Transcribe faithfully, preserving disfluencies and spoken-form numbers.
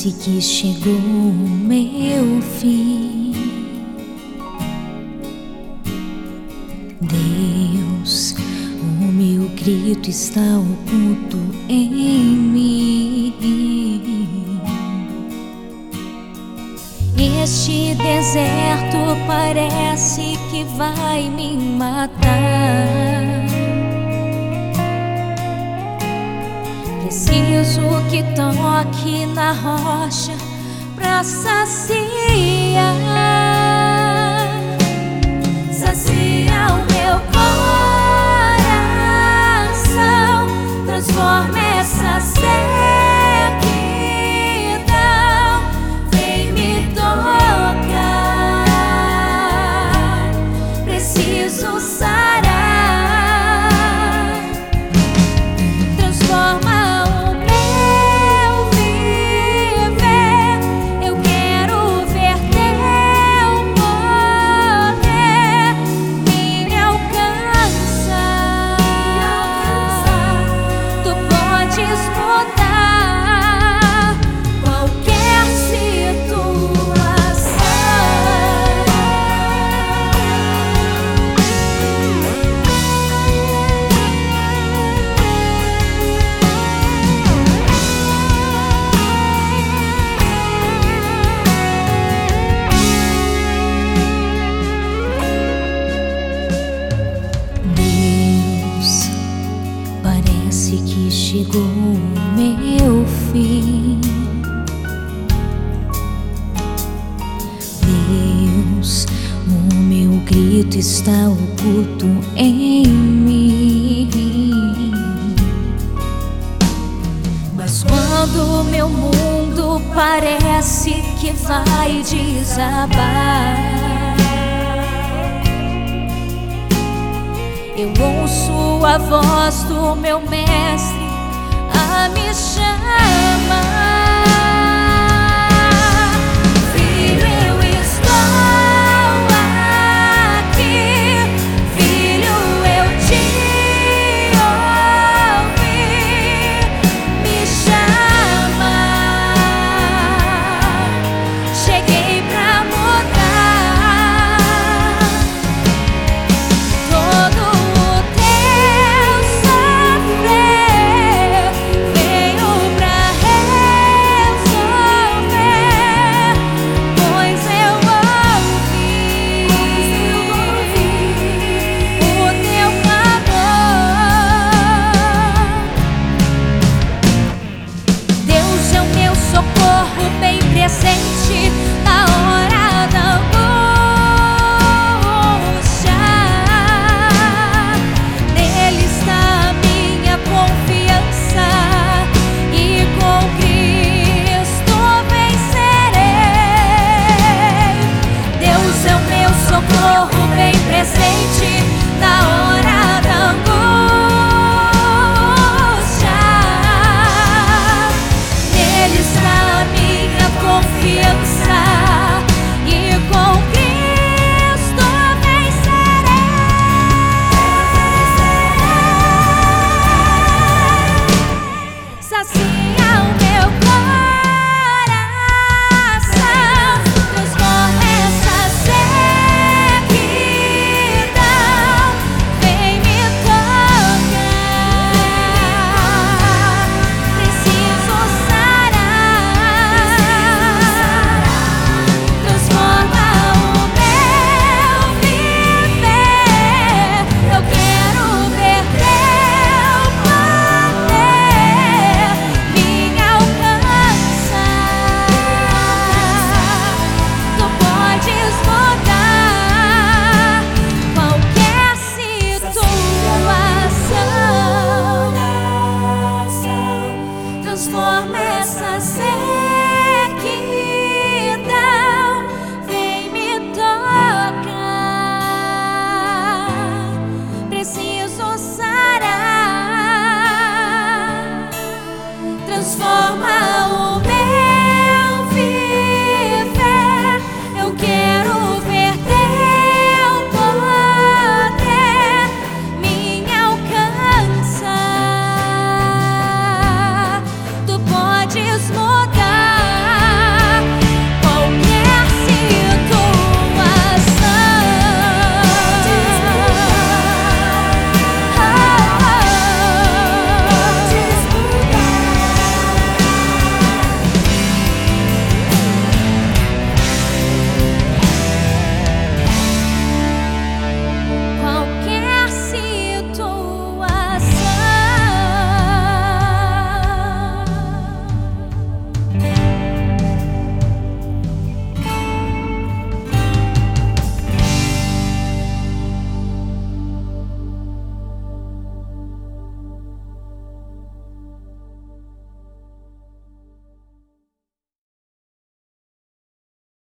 Parece que chegou o meu fim. Deus, o meu grito está oculto em mim. Este deserto parece que vai me matar. Preciso que toque na rocha pra saciar. Sacia o meu coração, transforma essa sequidão, vem me tocar. Preciso sarar, transforma que chegou o meu fim. Deus, o meu grito está oculto em mim. Mas quando meu mundo parece que vai desabar, eu ouço a voz do meu mestre a me chamar.